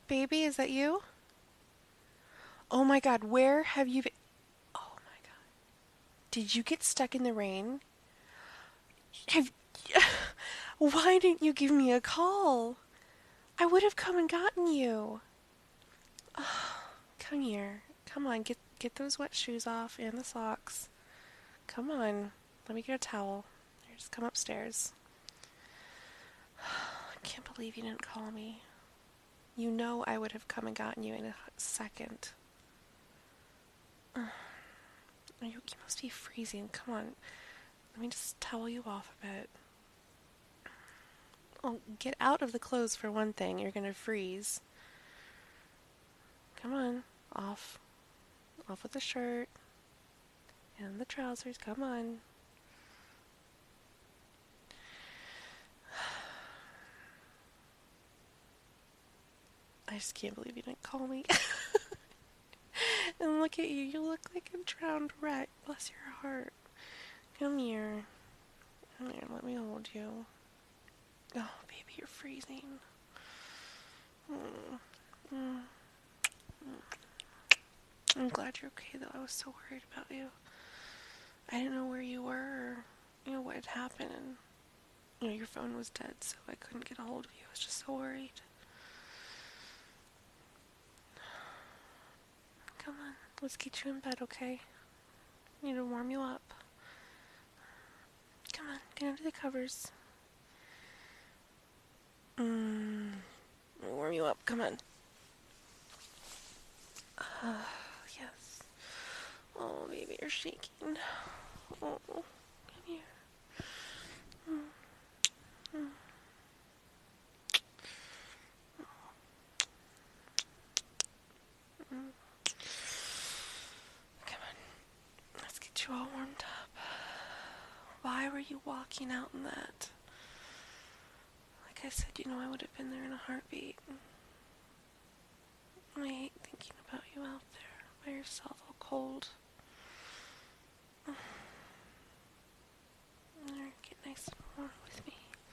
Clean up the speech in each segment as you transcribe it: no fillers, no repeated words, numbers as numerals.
Baby, is that you? Oh my God, where have you been? Oh my God. Did you get stuck in the rain? Have... Why didn't you give me a call? I would have come and gotten you. Come here. Come on, get those wet shoes off and the socks. Come on. Let me get a towel. Here, just come upstairs. I can't believe you didn't call me. You know I would have come and gotten you in a second. You must be freezing. Come on. Let me just towel you off a bit. Well, get out of the clothes for one thing. You're going to freeze. Come on. Off. Off with the shirt. And the trousers. Come on. I just can't believe you didn't call me. And look at you. You look like a drowned wreck. Bless your heart. Come here. Come here. Let me hold you. Oh, baby, you're freezing. Mm, mm, mm. I'm glad you're okay, though. I was so worried about you. I didn't know where you were or, what had happened. And, your phone was dead, so I couldn't get a hold of you. I was just so worried. Come on. Let's get you in bed, okay? I need to warm you up. Come on. Get under the covers. Let me warm you up. Come on. Yes. Oh, baby, you're shaking. Oh, come here. Mm, mm. Mm. Come on. Let's get you all warmed up. Why were you walking out in that? Like I said, I would have been there in a heartbeat. I hate thinking about you out there by yourself, all cold. Get nice and warm with me.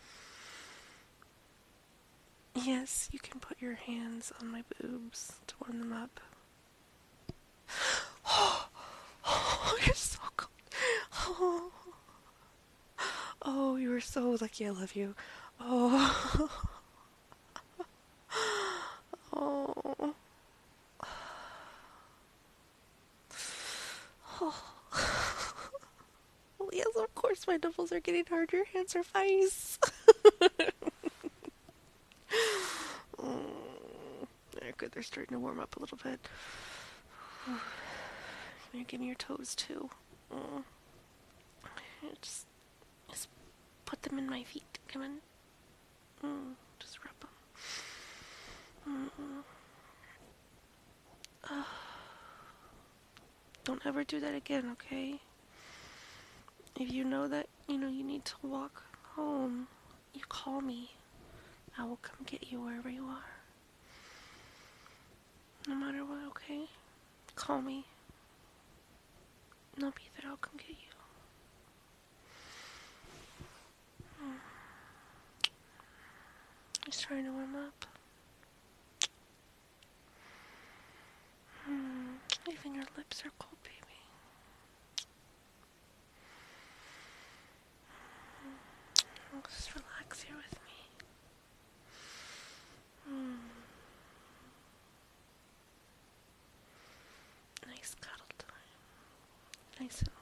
Yes, you can put your hands on my boobs to warm them up. Oh, you're so cold. Oh, oh, you were so lucky. I love you. Oh, oh, oh. Well, yes, of course my nipples are getting hard. Your hands are ice. They're good. They're starting to warm up a little bit. Give me your toes too. Just put them in my feet. Come on. Just rub them. Don't ever do that again, okay? If you know that, you need to walk home, you call me. I will come get you wherever you are. No matter what, okay? Call me. And I'll be there. I'll come get you. Just trying to warm up. Even your lips are cold, baby. Just relax here with me. Nice cuddle time. Nice and